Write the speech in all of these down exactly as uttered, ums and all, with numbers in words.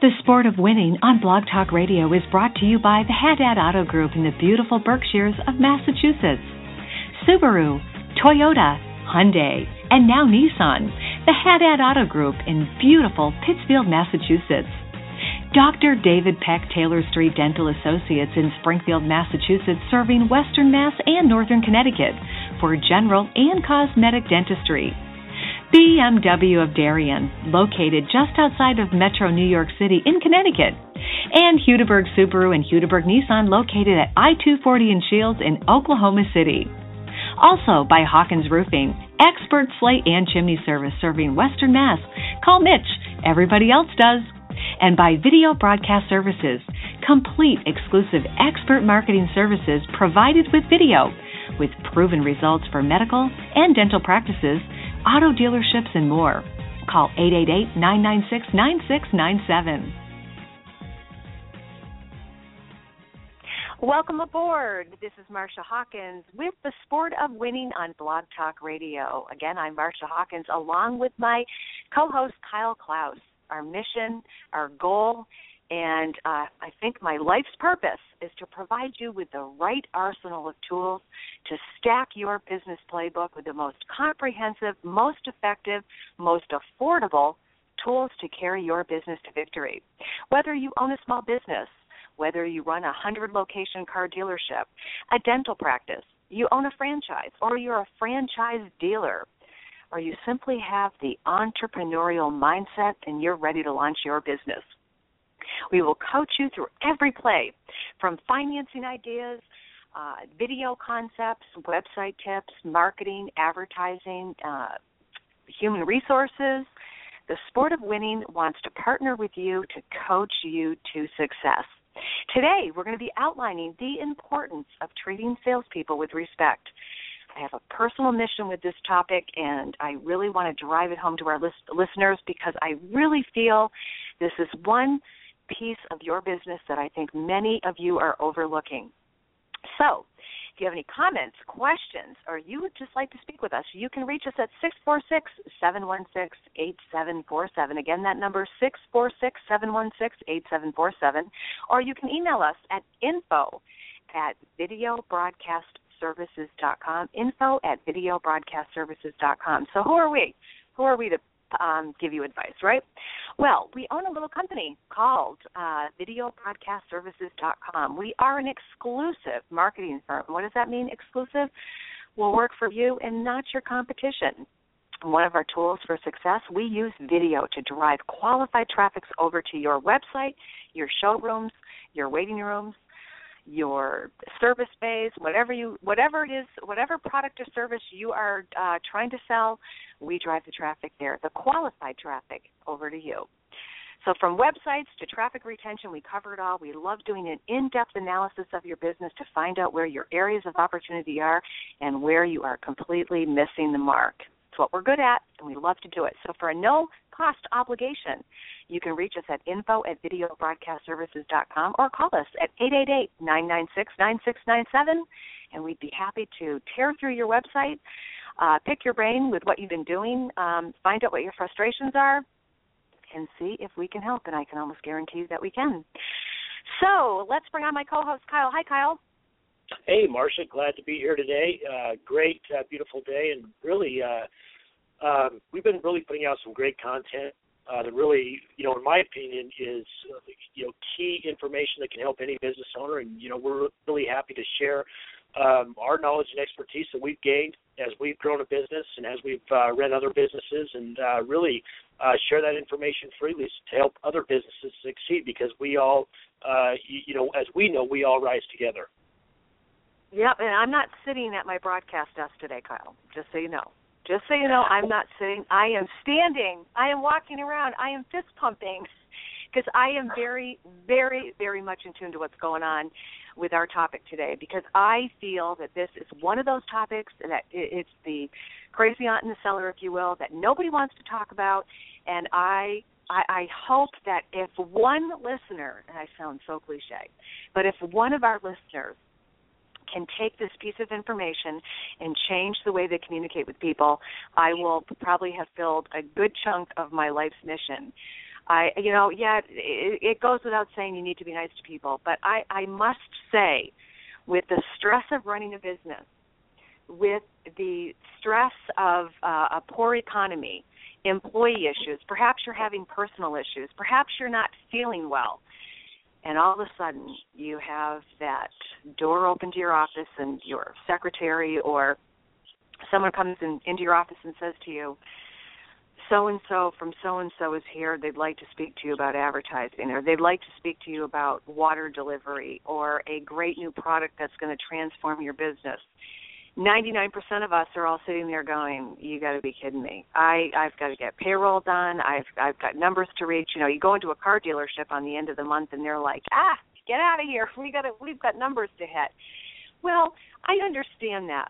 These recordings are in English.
The Sport of Winning on Blog Talk Radio is brought to you by the Haddad Auto Group in the beautiful Berkshires of Massachusetts. Subaru, Toyota, Hyundai, and now Nissan. The Haddad Auto Group in beautiful Pittsfield, Massachusetts. Doctor David Peck Taylor Street Dental Associates in Springfield, Massachusetts, serving Western Mass and Northern Connecticut for general and cosmetic dentistry. B M W of Darien, located just outside of Metro New York City in Connecticut. And Hudeberg Subaru and Hudeberg Nissan, located at I two forty in Shields in Oklahoma City. Also by Hawkins Roofing, expert slate and chimney service serving Western Mass. Call Mitch, everybody else does. And by Video Broadcast Services, complete exclusive expert marketing services provided with video, with proven results for medical and dental practices, auto dealerships, and more. Call eight eight eight, nine nine six, nine six nine seven. Welcome aboard. This is Marsha Hawkins with the Sport of Winning on Blog Talk Radio. Again, I'm Marsha Hawkins along with my co-host Kyle Klaus. Our mission, our goal, and uh, I think my life's purpose is to provide you with the right arsenal of tools to stack your business playbook with the most comprehensive, most effective, most affordable tools to carry your business to victory. Whether you own a small business, whether you run a hundred-location car dealership, a dental practice, you own a franchise, or you're a franchise dealer, or you simply have the entrepreneurial mindset and you're ready to launch your business. We will coach you through every play, from financing ideas, uh, video concepts, website tips, marketing, advertising, uh, human resources. The Sport of Winning wants to partner with you to coach you to success. Today, we're going to be outlining the importance of treating salespeople with respect. I have a personal mission with this topic, and I really want to drive it home to our list- listeners because I really feel this is one piece of your business that I think many of you are overlooking. So, if you have any comments, questions, or you would just like to speak with us, you can reach us at six four six, seven one six, eight seven four seven. Again, that number is six four six, seven one six, eight seven four seven. Or you can email us at info at video broadcast services dot com, info at video broadcast services dot com. So who are we? Who are we to um, give you advice, right? Well, we own a little company called uh, video broadcast services dot com. We are an exclusive marketing firm. What does that mean, exclusive? We'll work for you and not your competition. One of our tools for success, we use video to drive qualified traffic over to your website, your showrooms, your waiting rooms, your service bays, whatever you, whatever it is, whatever product or service you are uh, trying to sell, we drive the traffic there, the qualified traffic over to you. So from websites to traffic retention, we cover it all. We love doing an in-depth analysis of your business to find out where your areas of opportunity are and where you are completely missing the mark. It's what we're good at, and we love to do it. So for a no-cost obligation, you can reach us at info at video broadcast services dot com or call us at eight eight eight, nine nine six, nine six nine seven, and we'd be happy to tear through your website, uh, pick your brain with what you've been doing, um, find out what your frustrations are, and see if we can help, and I can almost guarantee you that we can. So let's bring on my co-host, Kyle. Hi, Kyle. Hey, Marsha, glad to be here today. Uh, great, uh, beautiful day, and really, uh, um, we've been really putting out some great content uh, that really, you know, in my opinion, is, uh, you know, key information that can help any business owner, and, you know, we're really happy to share um, our knowledge and expertise that we've gained as we've grown a business and as we've uh, run other businesses, and uh, really uh, share that information freely to help other businesses succeed, because we all, uh, you, you know, as we know, we all rise together. Yep, and I'm not sitting at my broadcast desk today, Kyle, just so you know. Just so you know, I'm not sitting. I am standing. I am walking around. I am fist pumping because I am very, very, very much in tune to what's going on with our topic today, because I feel that this is one of those topics that it's the crazy aunt in the cellar, if you will, that nobody wants to talk about, and I I, I hope that if one listener, and I sound so cliche, but if one of our listeners can take this piece of information and change the way they communicate with people, I will probably have filled a good chunk of my life's mission. I, you know, yeah, it, it goes without saying you need to be nice to people, but I, I must say, with the stress of running a business, with the stress of uh, a poor economy, employee issues, perhaps you're having personal issues, perhaps you're not feeling well, and all of a sudden you have that door open to your office and your secretary or someone comes in, into your office and says to you, so-and-so from so-and-so is here. They'd like to speak to you about advertising, or they'd like to speak to you about water delivery or a great new product that's going to transform your business. ninety-nine percent of us are all sitting there going, you got to be kidding me. I, I've got to get payroll done. I've, I've got numbers to reach. You know, you go into a car dealership on the end of the month and they're like, ah, get out of here. We got to, we've got numbers to hit. Well, I understand that.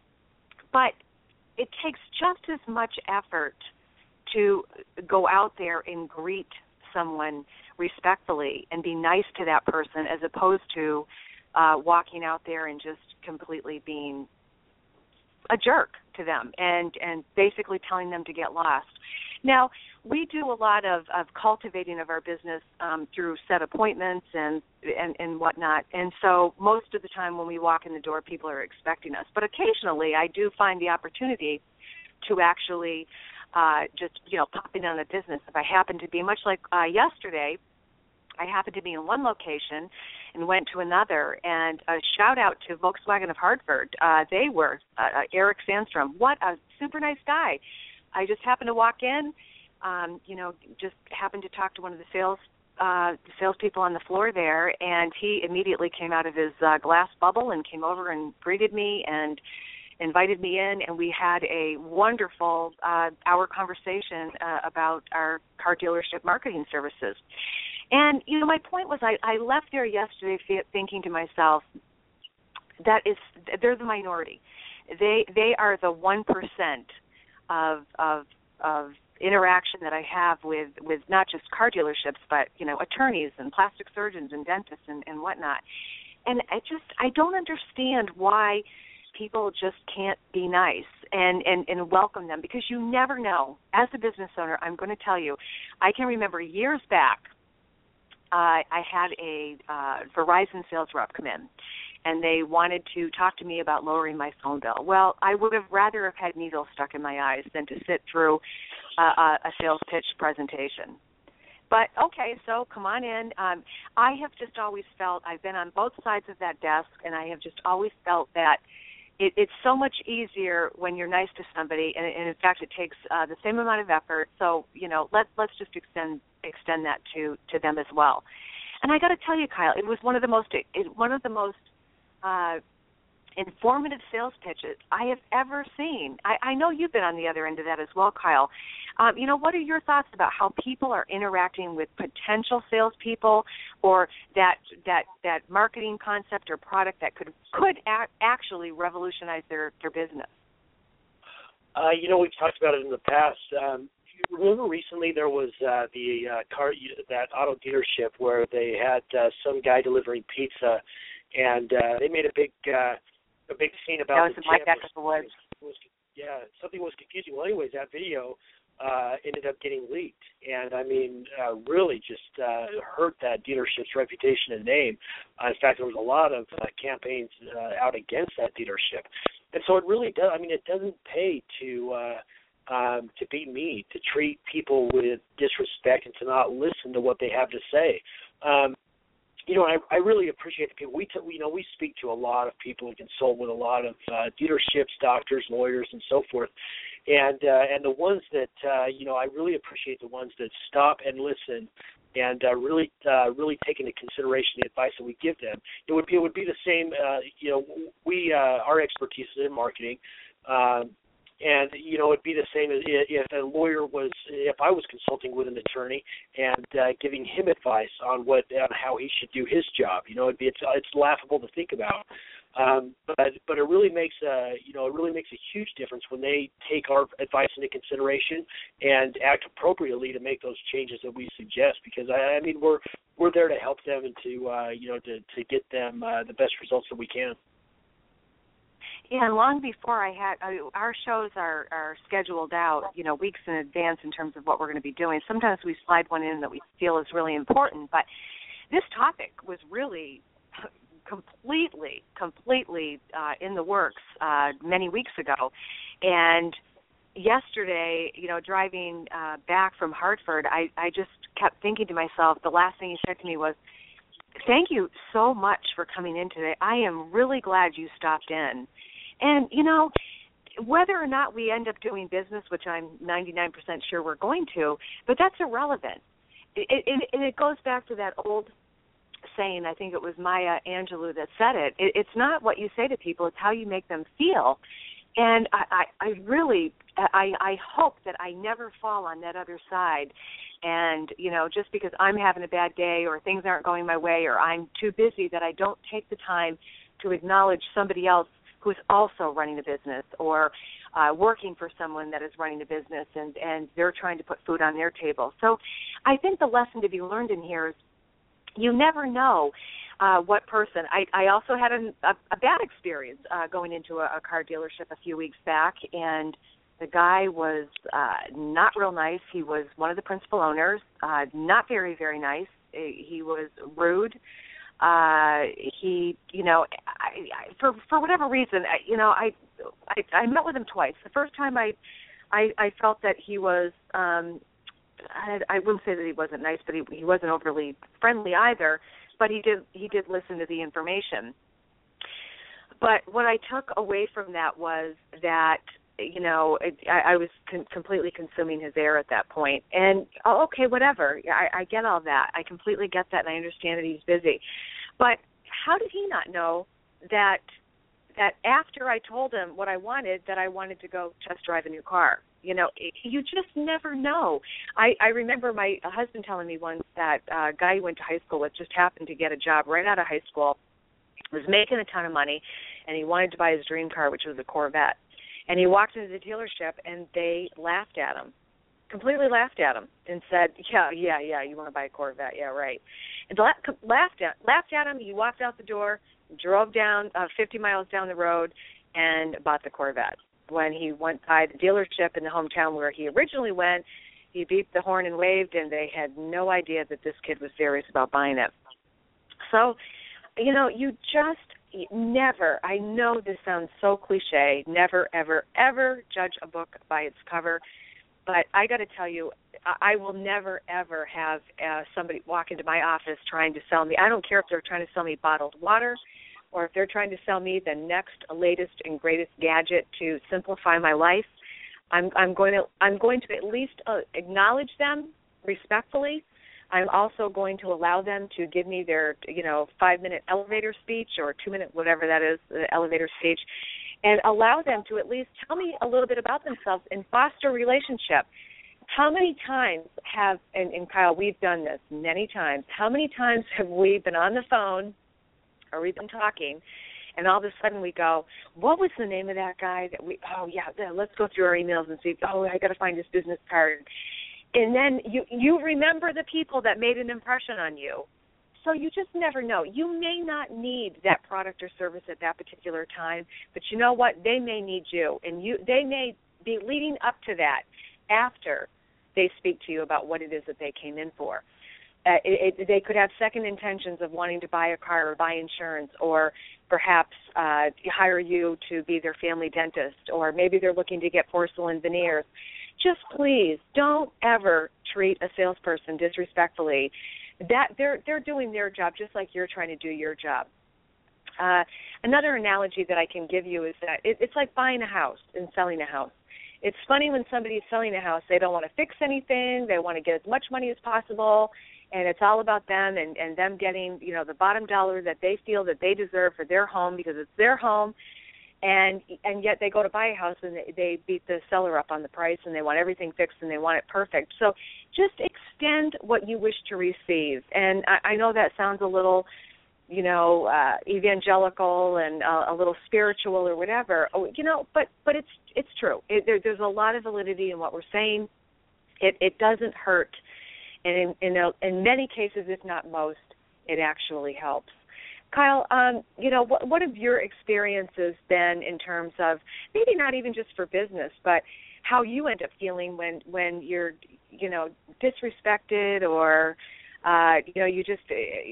But it takes just as much effort to go out there and greet someone respectfully and be nice to that person as opposed to uh, walking out there and just completely being a jerk to them and, and basically telling them to get lost. Now, we do a lot of, of cultivating of our business um, through set appointments and, and, and whatnot, and so most of the time when we walk in the door, people are expecting us. But occasionally I do find the opportunity to actually uh, just, you know, pop in on a business. If I happen to be, much like uh, yesterday, I happened to be in one location and went to another, and a shout-out to Volkswagen of Hartford. Uh, they were, uh, Eric Sandstrom. What a super nice guy. I just happened to walk in, um, you know, just happened to talk to one of the sales uh, the salespeople on the floor there, and he immediately came out of his uh, glass bubble and came over and greeted me and invited me in, and we had a wonderful uh, hour conversation uh, about our car dealership marketing services. And, you know, my point was I, I left there yesterday thinking to myself, that is, they're the minority. They they are the one percent of of of interaction that I have with, with not just car dealerships, but, you know, attorneys and plastic surgeons and dentists and, and whatnot. And I just, I don't understand why people just can't be nice and, and, and welcome them, because you never know. As a business owner, I'm going to tell you, I can remember years back, Uh, I had a uh, Verizon sales rep come in, and they wanted to talk to me about lowering my phone bill. Well, I would have rather have had needles stuck in my eyes than to sit through uh, a sales pitch presentation. But, okay, so come on in. Um, I have just always felt, I've been on both sides of that desk, and I have just always felt that it, it's so much easier when you're nice to somebody, and, and in fact, it takes uh, the same amount of effort. So, you know, let, let's just extend extend that to, to them as well. And I got to tell you, Kyle, it was one of the most it, one of the most uh, informative sales pitches I have ever seen. I, I know you've been on the other end of that as well, Kyle. Um, you know, what are your thoughts about how people are interacting with potential salespeople, or that that that marketing concept or product that could could a- actually revolutionize their, their business? Uh, you know, we've talked about it in the past. Um, remember recently there was uh, the uh, car that auto dealership where they had uh, some guy delivering pizza, and uh, they made a big uh, a big scene about that was the my neck of the woods. Was, yeah, something was confusing. Well, anyways, that video uh, ended up getting leaked, and I mean, uh, really just uh, hurt that dealership's reputation and name. Uh, in fact, there was a lot of uh, campaigns uh, out against that dealership, and so it really does. I mean, it doesn't pay to. Uh, Um, to be mean, to treat people with disrespect, and to not listen to what they have to say. Um, you know, I, I really appreciate the people. We, t- you know, we speak to a lot of people and consult with a lot of uh, dealerships, doctors, lawyers, and so forth. And uh, and the ones that uh, you know, I really appreciate the ones that stop and listen and uh, really uh, really take into consideration the advice that we give them. It would be it would be the same. Uh, you know, we uh, our expertise is in marketing. Um, And, you know, it'd be the same as if a lawyer was, if I was consulting with an attorney and uh, giving him advice on what, on how he should do his job. You know, it'd be, it's, it's laughable to think about. Um, but, but it really makes a, you know, it really makes a huge difference when they take our advice into consideration and act appropriately to make those changes that we suggest. Because I, I mean, we're, we're there to help them and to, uh, you know, to, to get them uh, the best results that we can. Yeah, and long before I had, I, our shows are, are scheduled out, you know, weeks in advance in terms of what we're going to be doing. Sometimes we slide one in that we feel is really important, but this topic was really completely, completely uh, in the works uh, many weeks ago. And yesterday, you know, driving uh, back from Hartford, I, I just kept thinking to myself, the last thing he said to me was, thank you so much for coming in today. I am really glad you stopped in. And, you know, whether or not we end up doing business, which I'm ninety-nine percent sure we're going to, but that's irrelevant. It, it, it, it goes back to that old saying, I think it was Maya Angelou that said it. it. It's not what you say to people, it's how you make them feel. And I, I, I really, I, I hope that I never fall on that other side. And, you know, just because I'm having a bad day or things aren't going my way or I'm too busy, that I don't take the time to acknowledge somebody else who's also running a business or uh, working for someone that is running a business and, and they're trying to put food on their table. So I think the lesson to be learned in here is you never know uh, what person. I, I also had a, a, a bad experience uh, going into a, a car dealership a few weeks back, and the guy was uh, not real nice. He was one of the principal owners, uh, not very, very nice. He was rude. Uh, he, you know, I, I, for for whatever reason, I, you know, I, I I met with him twice. The first time I, I, I felt that he was, um, I, I wouldn't say that he wasn't nice, but he, he wasn't overly friendly either. But he did he did listen to the information. But what I took away from that was that, you know, I, I was con- completely consuming his air at that point. And, oh, okay, whatever. I, I get all that. I completely get that, and I understand that he's busy. But how did he not know that that after I told him what I wanted, that I wanted to go test drive a new car? You know, it, you just never know. I, I remember my husband telling me once that a uh, guy he went to high school with just happened to get a job right out of high school, was making a ton of money, and he wanted to buy his dream car, which was a Corvette. And he walked into the dealership, and they laughed at him, completely laughed at him, and said, yeah, yeah, yeah, you want to buy a Corvette, yeah, right. And la- laughed at laughed at him. He walked out the door, drove down uh, fifty miles down the road, and bought the Corvette. When he went by the dealership in the hometown where he originally went, he beeped the horn and waved, and they had no idea that this kid was serious about buying it. So, you know, you just never, I know this sounds so cliche, never, ever, ever judge a book by its cover, but I got to tell you, I will never, ever have uh, somebody walk into my office trying to sell me. I don't care if they're trying to sell me bottled water or if they're trying to sell me the next latest and greatest gadget to simplify my life. I'm, I'm going to I'm going to at least uh, acknowledge them respectfully. I'm also going to allow them to give me their, you know, five-minute elevator speech or two-minute, whatever that is, the elevator speech, and allow them to at least tell me a little bit about themselves and foster a relationship. How many times have, and, and Kyle, we've done this many times, how many times have we been on the phone or we've been talking, and all of a sudden we go, what was the name of that guy that we, oh, yeah, let's go through our emails and see, oh, I got to find his business card. And then you, you remember the people that made an impression on you. So you just never know. You may not need that product or service at that particular time, but you know what? They may need you, and you they may be leading up to that after they speak to you about what it is that they came in for. Uh, it, it, they could have second intentions of wanting to buy a car or buy insurance, or perhaps uh, hire you to be their family dentist, or maybe they're looking to get porcelain veneers. Just please don't ever treat a salesperson disrespectfully. That they're they're doing their job just like you're trying to do your job. Uh, another analogy that I can give you is that it, it's like buying a house and selling a house. It's funny when somebody's selling a house, they don't want to fix anything, they want to get as much money as possible, and it's all about them and, and them getting, you know, the bottom dollar that they feel that they deserve for their home because it's their home. And and yet they go to buy a house and they, they beat the seller up on the price and they want everything fixed and they want it perfect. So just extend what you wish to receive. And I, I know that sounds a little, you know, uh, evangelical and uh, a little spiritual or whatever, oh, you know, but but it's it's true. It, there, there's a lot of validity in what we're saying. It it doesn't hurt, and in in, a, in many cases, if not most, it actually helps. Kyle, um, you know, what, what have your experiences been in terms of maybe not even just for business, but how you end up feeling when, when you're, you know, disrespected or, uh, you know, you just,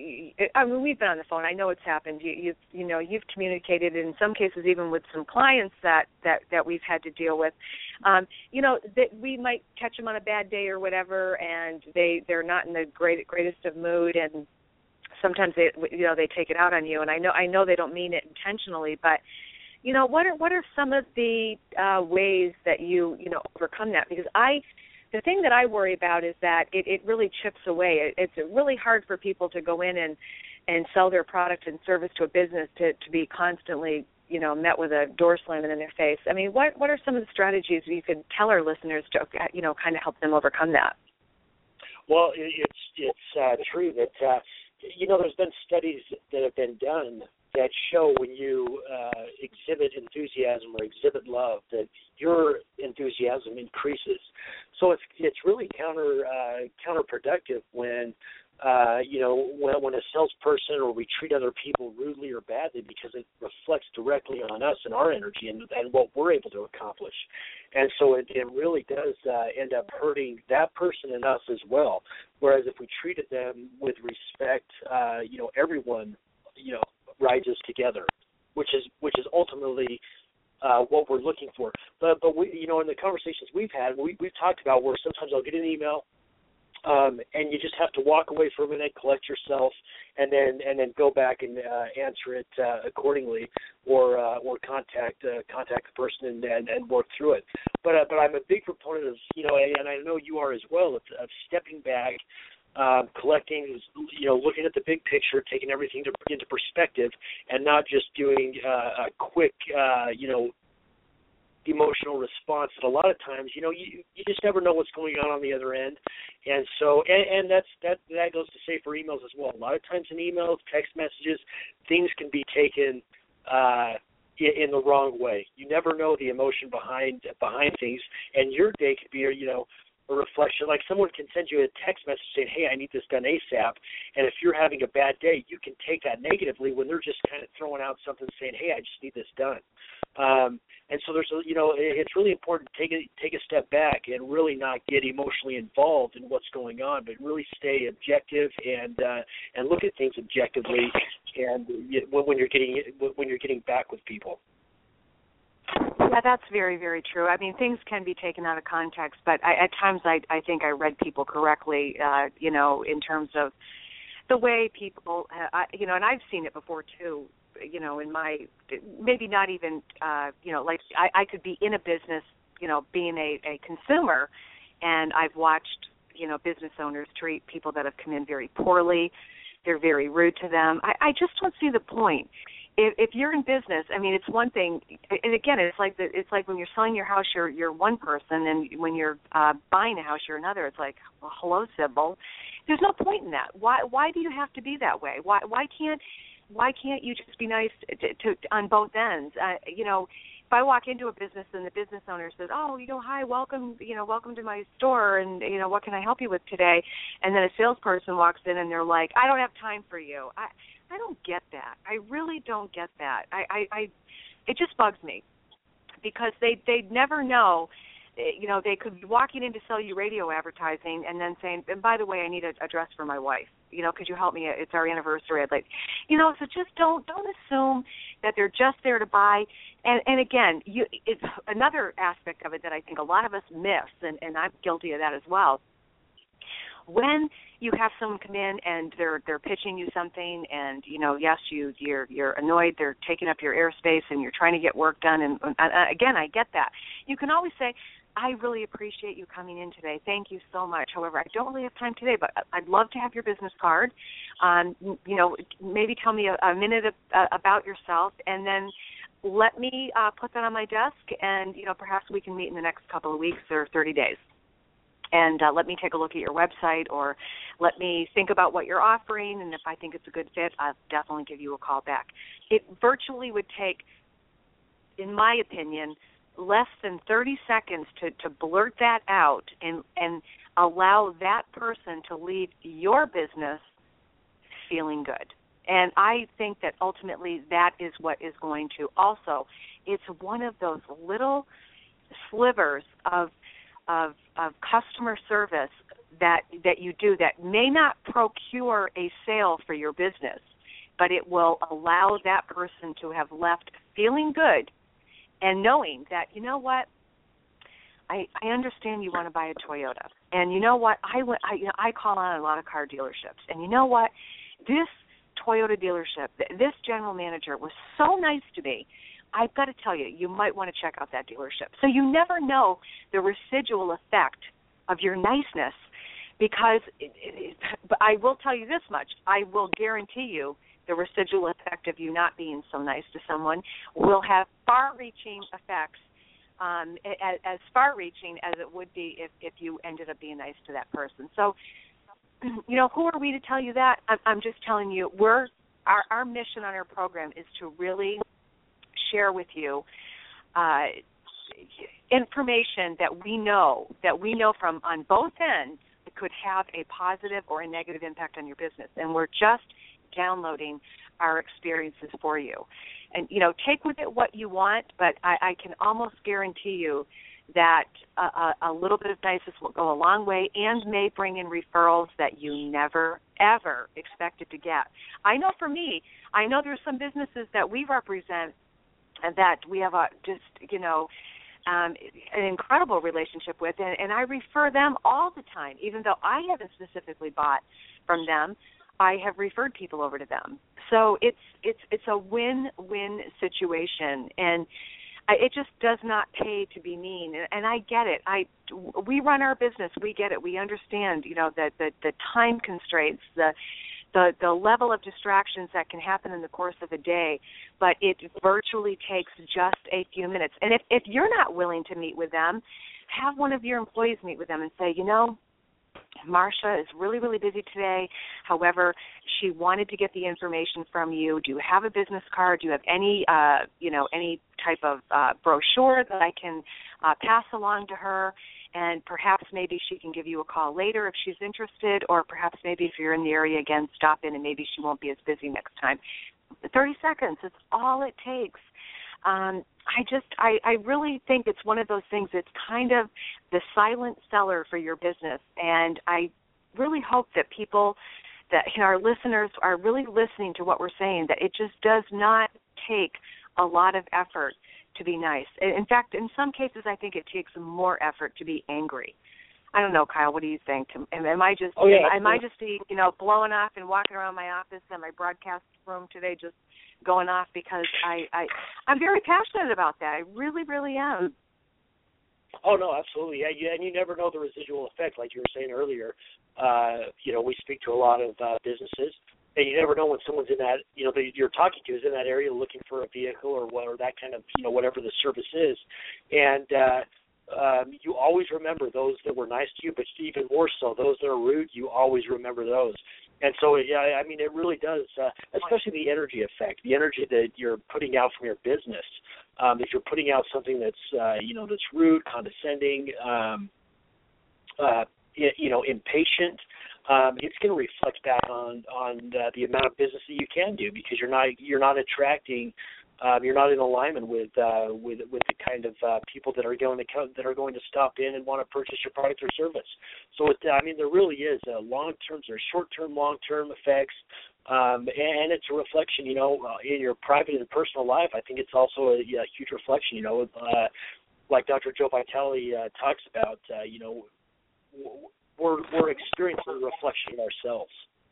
I mean, we've been on the phone. I know it's happened. You, you've, you know, you've communicated in some cases even with some clients that, that, that we've had to deal with. Um, you know, that we might catch them on a bad day or whatever, and they, they're not in the great, greatest of mood, and sometimes they, you know, they take it out on you. And I know, I know they don't mean it intentionally, but, you know, what are, what are some of the uh, ways that you, you know, overcome that? Because I, the thing that I worry about is that it, it really chips away. It, it's really hard for people to go in and, and sell their product and service to a business to, to be constantly, you know, met with a door slamming in their face. I mean, what, what are some of the strategies you could tell our listeners to, you know, kind of help them overcome that? Well, it, it's it's uh, true that, uh, you know, there's been studies that have been done that show when you uh, exhibit enthusiasm or exhibit love, that your enthusiasm increases. So it's it's really counter uh, counterproductive when uh, you know when, when a salesperson or we treat other people rudely or badly, because it reflects directly on us and our energy and, and what we're able to accomplish. And so it, it really does uh, end up hurting that person and us as well. Whereas if we treated them with respect, uh, you know, everyone, you know, rises together, which is which is ultimately uh, what we're looking for. But but we, you know, in the conversations we've had, we, we've talked about where sometimes I'll get an email, um, and you just have to walk away for a minute, collect yourself, and then and then go back and uh, answer it uh, accordingly, or uh, or contact uh, contact the person and, and, and work through it. But uh, but I'm a big proponent of, you know, and I know you are as well, of, of stepping back. Um, collecting, you know, looking at the big picture, taking everything to, into perspective, and not just doing uh, a quick, uh, you know, emotional response. That a lot of times, you know, you you just never know what's going on on the other end, and so, and, and that's that that goes to say for emails as well. A lot of times in emails, text messages, things can be taken uh, in, in the wrong way. You never know the emotion behind behind things, and your day could be, you know, a reflection. Like someone can send you a text message saying, hey, I need this done ASAP. And if you're having a bad day, you can take that negatively when they're just kind of throwing out something saying, hey, I just need this done. Um, and so there's, a, you know, it's really important to take a, take a step back and really not get emotionally involved in what's going on, but really stay objective and uh, and look at things objectively. And when you're getting when you're getting back with people. Yeah, that's very, very true. I mean, things can be taken out of context, but I, at times I, I think I read people correctly, uh, you know, in terms of the way people, uh, I, you know, and I've seen it before too, you know, in my, maybe not even, uh, you know, like I, I could be in a business, you know, being a, a consumer, and I've watched, you know, business owners treat people that have come in very poorly. They're very rude to them. I, I just don't see the point. If, if you're in business, I mean, it's one thing, and again, it's like the, it's like when you're selling your house, you're you're one person, and when you're uh, buying a house, you're another. It's like, well, hello, Sybil. There's no point in that. Why why do you have to be that way? Why why can't why can't you just be nice to, to, to on both ends? Uh, you know, if I walk into a business and the business owner says, oh, you know, hi, welcome, you know, welcome to my store, and you know, what can I help you with today? And then a salesperson walks in and they're like, I don't have time for you. I I don't get that. I really don't get that. I, I, I it just bugs me because they they never know. You know, they could be walking in to sell you radio advertising and then saying, and by the way, I need a, a dress for my wife. You know, could you help me? It's our anniversary. I'd like, you know, so just don't don't assume that they're just there to buy. And and again, you it's another aspect of it that I think a lot of us miss, and, and I'm guilty of that as well. When you have someone come in and they're they're pitching you something, and you know, yes, you you're you're annoyed, they're taking up your airspace, and you're trying to get work done. And uh, again, I get that. You can always say, I really appreciate you coming in today. Thank you so much. However, I don't really have time today, but I'd love to have your business card. Um, you know, maybe tell me a, a minute of, uh, about yourself, and then let me uh, put that on my desk, and you know, perhaps we can meet in the next couple of weeks or thirty days. And uh, let me take a look at your website, or let me think about what you're offering, and if I think it's a good fit, I'll definitely give you a call back. It virtually would take, in my opinion, less than thirty seconds to, to blurt that out and, and allow that person to leave your business feeling good. And I think that ultimately that is what is going to also, it's one of those little slivers of of, of customer service that that you do that may not procure a sale for your business, but it will allow that person to have left feeling good and knowing that, you know what, I, I understand you want to buy a Toyota. And you know what, I, went, I, you know, I call on a lot of car dealerships. And you know what, this Toyota dealership, this general manager was so nice to me. I've got to tell you, you might want to check out that dealership. So you never know the residual effect of your niceness, because it, it, but I will tell you this much. I will guarantee you the residual effect of you not being so nice to someone will have far-reaching effects, um, as, as far-reaching as it would be if, if you ended up being nice to that person. So, you know, who are we to tell you that? I'm, I'm just telling you, we're our, our mission on our program is to really share with you uh, information that we know, that we know from on both ends that could have a positive or a negative impact on your business. And we're just downloading our experiences for you. And, you know, take with it what you want, but I, I can almost guarantee you that a, a, a little bit of niceness will go a long way and may bring in referrals that you never, ever expected to get. I know for me, I know there's some businesses that we represent that we have a just, you know, um, an incredible relationship with, and, and I refer them all the time. Even though I haven't specifically bought from them, I have referred people over to them. So it's it's it's a win-win situation, and I, it just does not pay to be mean. And, and I get it. I we run our business. We get it. We understand, you know, that the, the time constraints, the the the level of distractions that can happen in the course of a day, but it virtually takes just a few minutes. And if, if you're not willing to meet with them, have one of your employees meet with them and say, you know, Marsha is really, really busy today. However, she wanted to get the information from you. Do you have a business card? Do you have any, uh, you know, any type of uh, brochure that I can uh, pass along to her? And perhaps maybe she can give you a call later if she's interested, or perhaps maybe if you're in the area again, stop in and maybe she won't be as busy next time. thirty seconds, it's all it takes. Um, I just, I, I really think it's one of those things that's kind of the silent seller for your business. And I really hope that people, that you know, our listeners are really listening to what we're saying, that it just does not take a lot of effort to be nice. In fact, in some cases, I think it takes more effort to be angry. I don't know, Kyle, what do you think? Am, am I just, oh, yeah, am, am I just, you know, blowing off and walking around my office and my broadcast room today just going off because I, I, I'm very passionate about that. I really, really am. Oh, no, absolutely. Yeah, you, and you never know the residual effect, like you were saying earlier. Uh, you know, we speak to a lot of uh, businesses, and you never know when someone's in that, you know, that you're talking to is in that area looking for a vehicle or what, or that kind of, you know, whatever the service is. And uh, um, you always remember those that were nice to you, but even more so, those that are rude, you always remember those. And so, yeah, I mean, it really does, uh, especially the energy effect, the energy that you're putting out from your business. Um, if you're putting out something that's, uh, you know, that's rude, condescending, um, uh, you know, impatient, um, it's going to reflect back on on uh, the amount of business that you can do, because you're not you're not attracting, um, you're not in alignment with uh, with with the kind of uh, people that are going to come, that are going to stop in and want to purchase your product or service. So, it, I mean, there really is a long term, there's short term, long term effects. Um, and it's a reflection, you know, uh, in your private and personal life. I think it's also a, a huge reflection, you know, uh, like Doctor Joe Vitale uh, talks about, uh, you know, we're, we're experiencing a reflection of ourselves.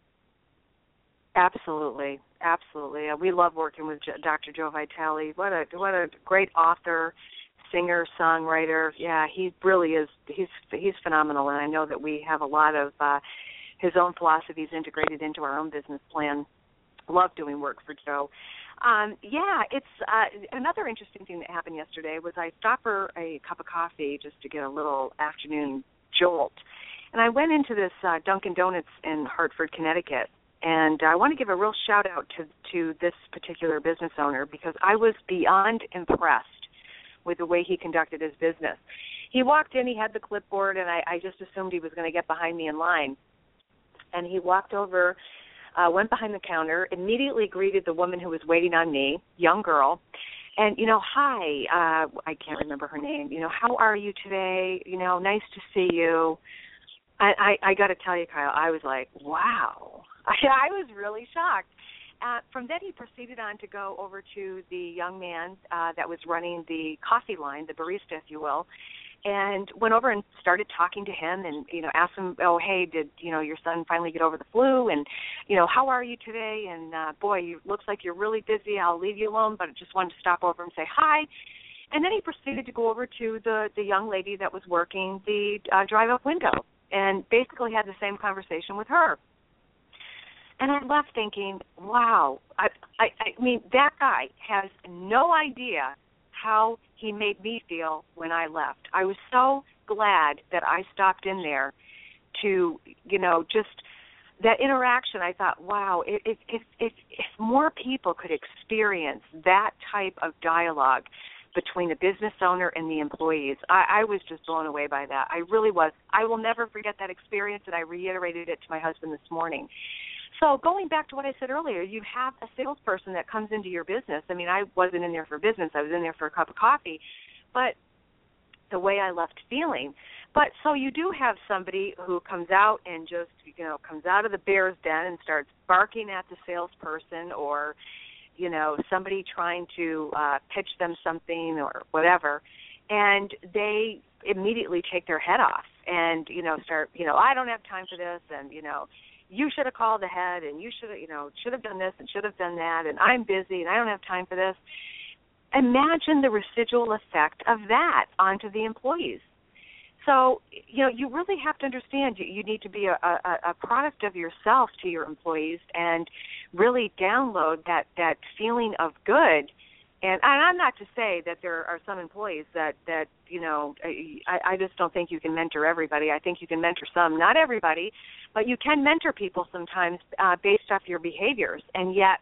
Absolutely, absolutely. Uh, we love working with Doctor Joe Vitale. What a what a great author, singer, songwriter. Yeah, he really is. He's he's phenomenal, and I know that we have a lot of uh, his own philosophies integrated into our own business plan. Love doing work for Joe. Um, yeah, it's uh, another interesting thing that happened yesterday was I stopped for a cup of coffee just to get a little afternoon jolt. And I went into this uh, Dunkin' Donuts in Hartford, Connecticut. And I want to give a real shout-out to, to this particular business owner because I was beyond impressed with the way he conducted his business. He walked in, he had the clipboard, and I, I just assumed he was going to get behind me in line. And he walked over uh, went behind the counter, immediately greeted the woman who was waiting on me, young girl, and, you know, hi, uh, I can't remember her name, you know, how are you today? You know, nice to see you. I, I, I got to tell you, Kyle, I was like, wow. I, I was really shocked. Uh, from then he proceeded on to go over to the young man uh, that was running the coffee line, the barista, if you will, and went over and started talking to him and, you know, asked him, oh, hey, did, you know, your son finally get over the flu? And, you know, how are you today? And, uh, boy, you looks like you're really busy. I'll leave you alone, but I just wanted to stop over and say hi. And then he proceeded to go over to the, the young lady that was working the uh, drive-up window and basically had the same conversation with her. And I left thinking, wow, I, I, I mean, that guy has no idea how he made me feel when I left. I was so glad that I stopped in there to, you know, just that interaction. I thought, wow, if, if, if, if more people could experience that type of dialogue between the business owner and the employees, I, I was just blown away by that. I really was. I will never forget that experience, and I reiterated it to my husband this morning. So going back to what I said earlier, you have a salesperson that comes into your business. I mean, I wasn't in there for business. I was in there for a cup of coffee. But the way I left feeling. But so you do have somebody who comes out and just, you know, comes out of the bear's den and starts barking at the salesperson, or, you know, somebody trying to uh, pitch them something or whatever, and they immediately take their head off and, you know, start, you know, I don't have time for this, and, you know, you should have called ahead, and you should have, you know, should have done this and should have done that, and I'm busy and I don't have time for this. Imagine the residual effect of that onto the employees. So, you know, you really have to understand you, you need to be a, a, a product of yourself to your employees and really download that, that feeling of good. And, and I'm not to say that there are some employees that, that you know, I, I just don't think you can mentor everybody. I think you can mentor some, not everybody, but you can mentor people sometimes uh, based off your behaviors. And yet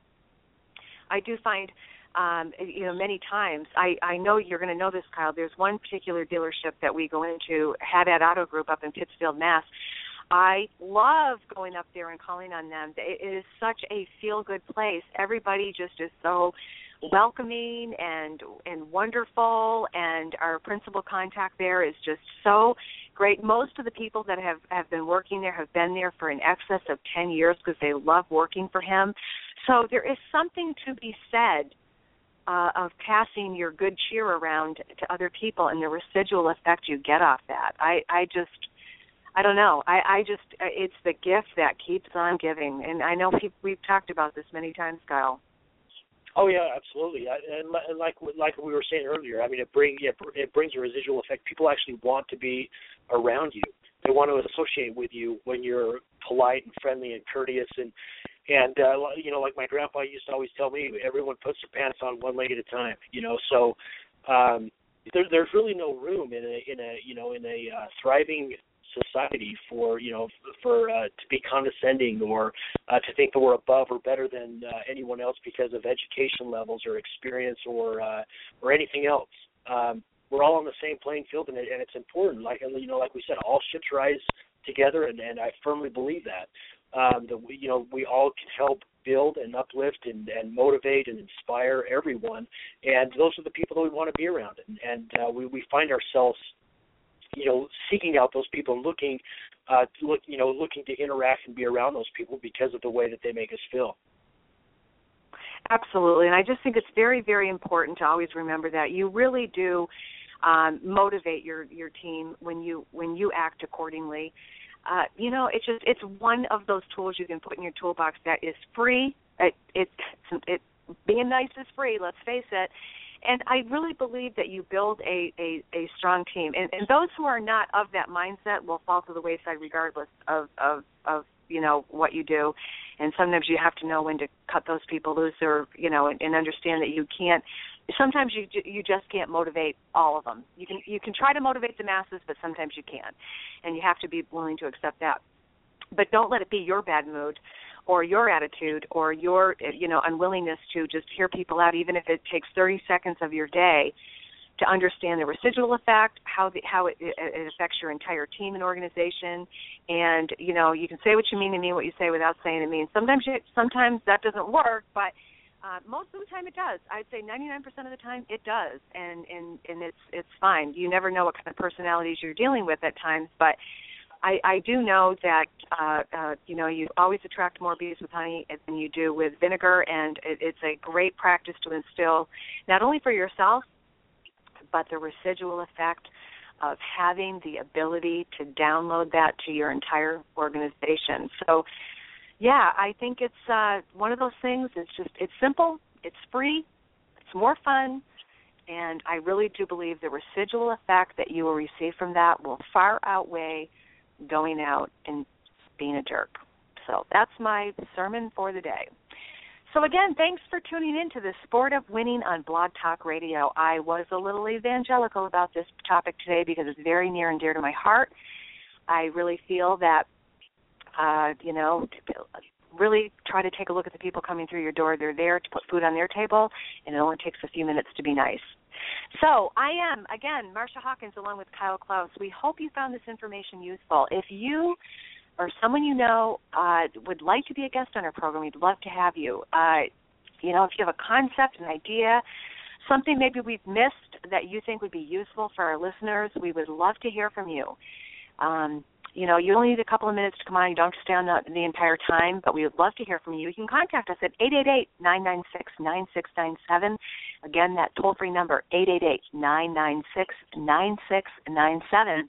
I do find, um, you know, many times, I, I know you're going to know this, Kyle, there's one particular dealership that we go into, Haddad Auto Group up in Pittsfield, Mass. I love going up there and calling on them. It is such a feel-good place. Everybody just is so welcoming and and wonderful, and our principal contact there is just so great. Most of the people that have, have been working there have been there for in excess of ten years because they love working for him. So there is something to be said uh, of passing your good cheer around to other people and the residual effect you get off that. I, I just, I don't know. I, I just, it's the gift that keeps on giving. And I know we've, we've talked about this many times, Kyle. Oh yeah, absolutely. I, and like like we were saying earlier, I mean, it brings it, it brings a residual effect. People actually want to be around you. They want to associate with you when you're polite and friendly and courteous. And and uh, you know, like my grandpa used to always tell me, everyone puts their pants on one leg at a time. You know, so um, there, there's really no room in a in a you know in a uh, thriving society for you know for uh, to be condescending or uh, to think that we're above or better than uh, anyone else because of education levels or experience or uh, or anything else. Um, we're all on the same playing field, and, it, and it's important. Like you know, like we said, all ships rise together, and, and I firmly believe that um, that we you know we all can help build and uplift and, and motivate and inspire everyone, and those are the people that we want to be around, and, and uh, we we find ourselves, you know, seeking out those people and looking, uh, look, you know, looking to interact and be around those people because of the way that they make us feel. Absolutely, and I just think it's very, very important to always remember that you really do um, motivate your, your team when you when you act accordingly. Uh, you know, it's just it's one of those tools you can put in your toolbox that is free. It, it, it being nice is free. Let's face it. And I really believe that you build a, a, a strong team. And, and those who are not of that mindset will fall to the wayside regardless of, of, of, you know, what you do. And sometimes you have to know when to cut those people loose or, you know, and, and understand that you can't, sometimes you you just can't motivate all of them. You can you can try to motivate the masses, but sometimes you can't. And you have to be willing to accept that. But don't let it be your bad mood or your attitude or your, you know, unwillingness to just hear people out, even if it takes thirty seconds of your day to understand the residual effect, how the, how it, it affects your entire team and organization. And, you know, you can say what you mean and mean what you say without saying it means. Sometimes you, sometimes that doesn't work, but uh, most of the time it does. I'd say ninety-nine percent of the time it does, and, and, and it's it's fine. You never know what kind of personalities you're dealing with at times, but I, I do know that, uh, uh, you know, you always attract more bees with honey than you do with vinegar, and it, it's a great practice to instill not only for yourself, but the residual effect of having the ability to download that to your entire organization. So, yeah, I think it's uh, one of those things. It's just, it's simple, it's free, it's more fun, and I really do believe the residual effect that you will receive from that will far outweigh going out and being a jerk. So that's my sermon for the day. So again, thanks for tuning in to the Sport of Winning on Blog Talk Radio. I was a little evangelical about this topic today because it's very near and dear to my heart. I really feel that, uh, you know, really try to take a look at the people coming through your door. They're there to put food on their table, and it only takes a few minutes to be nice. So I am, again, Marsha Hawkins along with Kyle Klaus. We hope you found this information useful. If you or someone you know uh, would like to be a guest on our program, we'd love to have you. Uh, you know, if you have a concept, an idea, something maybe we've missed that you think would be useful for our listeners, we would love to hear from you. Um, you know, you only need a couple of minutes to come on. You don't have to stay on the, the entire time, but we would love to hear from you. You can contact us at eight eight eight, nine nine six, nine six nine seven. Again, that toll-free number, eight eight eight, nine nine six, nine six nine seven.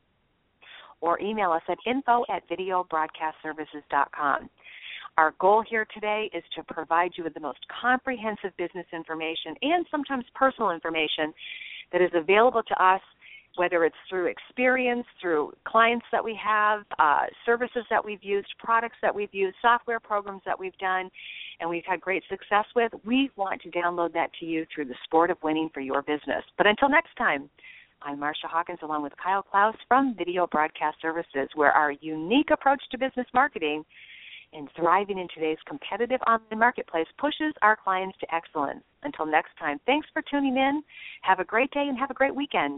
Or email us at info at video broadcast services dot com. Our goal here today is to provide you with the most comprehensive business information and sometimes personal information that is available to us, whether it's through experience, through clients that we have, uh, services that we've used, products that we've used, software programs that we've done, and we've had great success with. We want to download that to you through the Sport of Winning for your business. But until next time, I'm Marsha Hawkins along with Kyle Klaus from Video Broadcast Services, where our unique approach to business marketing and thriving in today's competitive online marketplace pushes our clients to excellence. Until next time, thanks for tuning in. Have a great day and have a great weekend.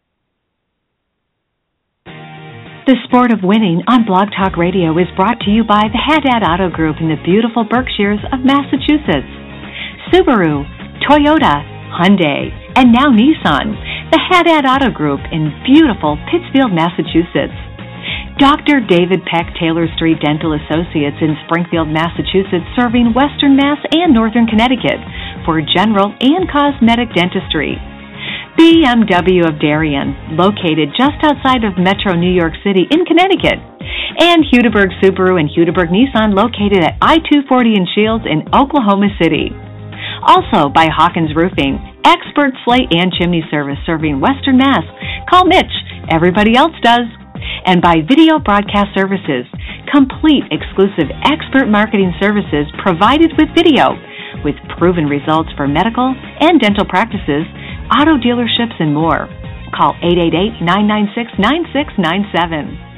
The Sport of Winning on Blog Talk Radio is brought to you by the Haddad Auto Group in the beautiful Berkshires of Massachusetts. Subaru, Toyota, Hyundai, and now Nissan. The Haddad Auto Group in beautiful Pittsfield, Massachusetts. Doctor David Peck Taylor Street Dental Associates in Springfield, Massachusetts, serving Western Mass and Northern Connecticut for general and cosmetic dentistry. B M W of Darien, located just outside of Metro New York City in Connecticut. And Hudiburg Subaru and Hudiburg Nissan, located at I two forty in Shields in Oklahoma City. Also by Hawkins Roofing, expert slate and chimney service serving Western Mass. Call Mitch, everybody else does. And by Video Broadcast Services, complete exclusive expert marketing services provided with video, with proven results for medical and dental practices, auto dealerships, and more. Call eight eight eight, nine nine six, nine six nine seven.